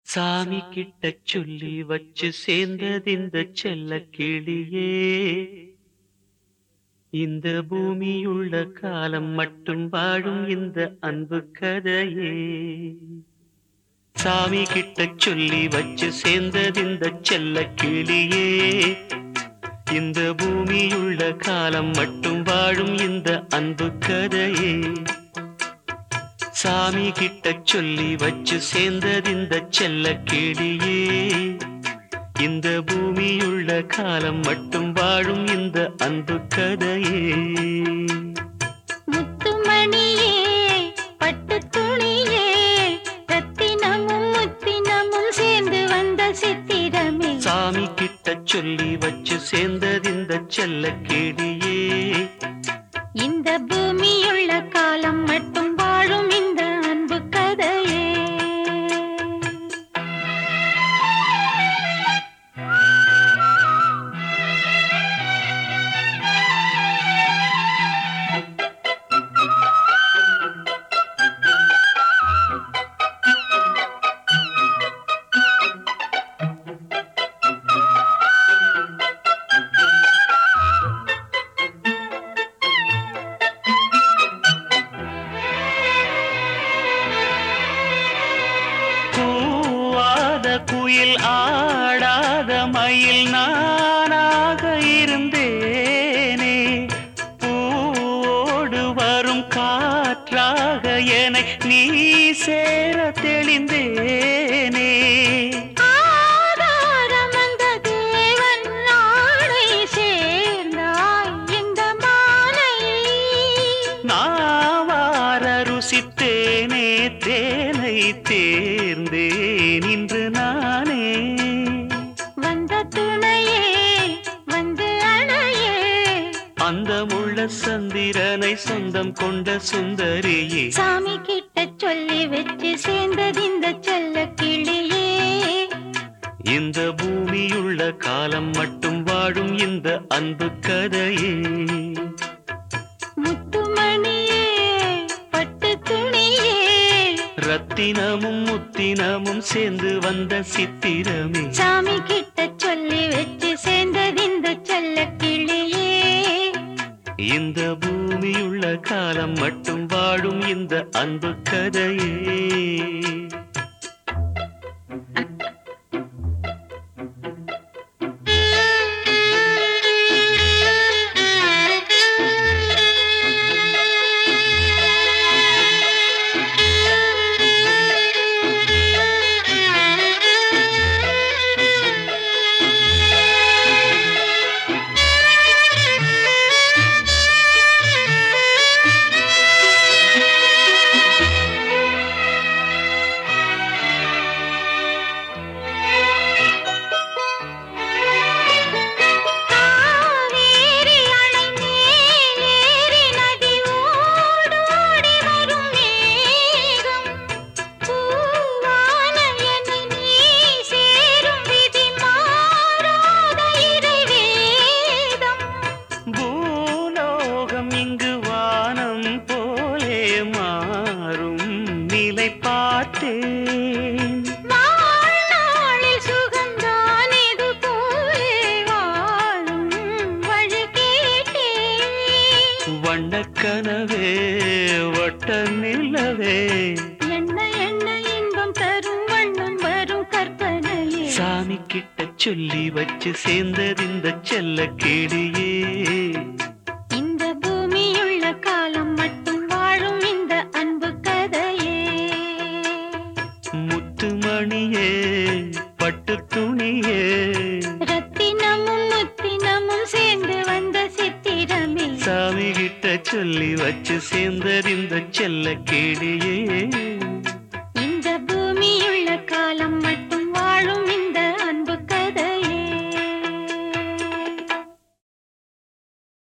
சாமி கிட்ட சொல்லி வச்சு சேர்ந்தது இந்த செல்ல கிளியே. இந்த பூமியுள்ள காலம் மட்டும் வாழும் இந்த அன்பு கதையே. சாமி கிட்ட சொல்லி வச்சு சேர்ந்தது இந்த செல்ல கிளியே. இந்த பூமியுள்ள காலம் மட்டும் வாழும் இந்த அன்பு கதையே. சாமி கிட்ட சொல்லி வச்சு சேர்ந்தது இந்த செல்ல கிளியே. இந்த பூமியுள்ள காலம் மட்டும் வாழும் இந்த அன்பு கதையே. முத்துமணியே, பட்டு துணியே, ரத்தினமும் முத்தினமும் சேர்ந்து வந்த சித்திரமே. சாமி கிட்ட சொல்லி வச்சு சேர்ந்தது இந்த செல்ல கிளியே. இந்த பூமியுள்ள காலம் மட்டும் வாழும் இந்த அன்பு கதையே. குயில் ஆடாத மயில் நானாக இருந்தேனே. பூவோடு வரும் காற்றாக என்னை நீ சேர தெளிந்தேனே. நாவார ருசித்தேனே தேனை தேர்ந்தேன் இன்று நானே. வந்த துணையே வந்து அணையே, அந்த முள்ள சந்திரனை சொந்தம் கொண்ட சுந்தரியே. சாமி கிட்ட சொல்லி வச்சு சேர்ந்தது இந்த செல்ல கிளியே. இந்த பூமியுள்ள காலம் மட்டும் வாழும் இந்த அன்பு கதையே. முத்துமணியே, பட்டு துணியே, ரத்தினமும் முத்தினமும் சேர்ந்து வந்த சித்திரமே. சாமி கிட்ட சொல்லி வச்சு சேர்ந்தது இந்த செல்ல கிளியே. இந்த பூமியுள்ள காலம் மட்டும் வாழும் இந்த அன்பு கதையே. பார்த்தேன் வாழ்நாளில் சுகந்தான் இது போலே வாழும் வழி கேட்டேன். வண்ணக்கனவே வட்ட நிலவே, என்ன என்ன இன்பம் தரும் வண்ணம் வரும் கற்பனையே. சாமி கிட்ட சொல்லி வச்சு சேர்ந்தது இந்த செல்ல கிளியே. இந்த பூமியுள்ள காலம் மட்டும் வாழும் இந்த அன்பு கதையே. முத்துமணியே, பட்டு துணியே, ரத்தினமும் முத்தினமும் சேர்ந்து வந்த சித்திரமே. சாமி கிட்ட சொல்லி வச்சு சேர்ந்தது இந்த செல்ல கிளியே.